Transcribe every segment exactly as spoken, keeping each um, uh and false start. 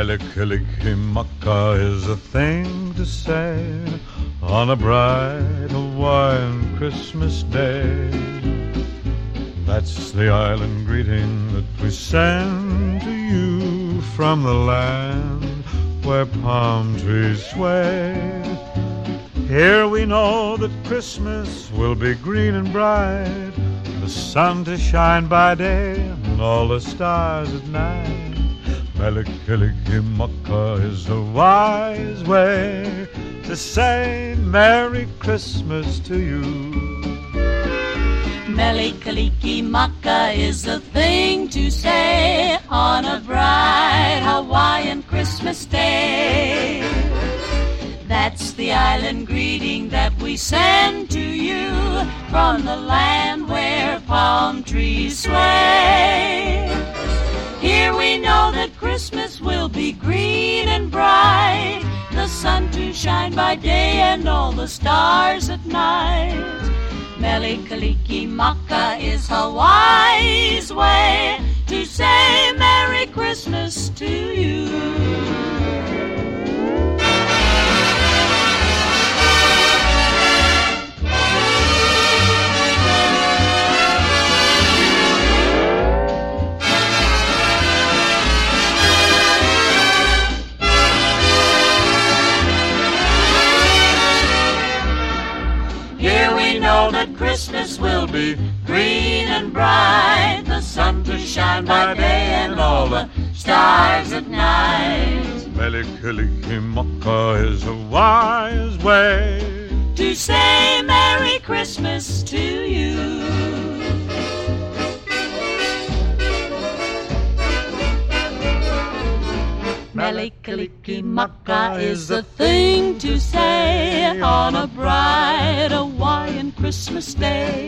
Mele-Kalikimaka is a thing to say on a bright Hawaiian Christmas day. That's the island greeting that we send to you from the land where palm trees sway. Here we know that Christmas will be green and bright, the sun to shine by day and all the stars at night. Mele-Kalikimaka is a wise way to say Merry Christmas to you. Mele-Kalikimaka is the thing to say on a bright Hawaiian Christmas day. That's the island greeting that we send to you from the land where palm trees sway. Here we know that Christmas will be green and bright, the sun to shine by day and all the stars at night. Mele-Kalikimaka is Hawaii's way to say Merry Christmas to you. That Christmas will be green and bright, the sun to shine by day and all the stars at night. Mele-Kalikimaka is a wise way to say Merry Christmas to you. Mele-Kalikimaka is the thing to say on a bright Hawaiian Christmas day.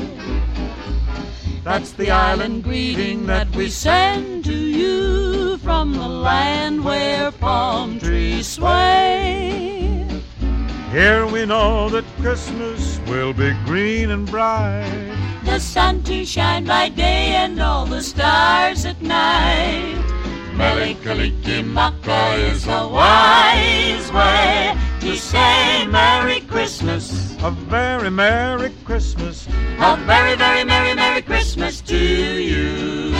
That's the island greeting that we send to you from the land where palm trees sway. Here we know that Christmas will be green and bright, the sun to shine by day and all the stars at night. Mele-Kalikimaka is a wise way to say Merry Christmas, a very Merry Christmas, a very, very Merry, Merry Christmas to you.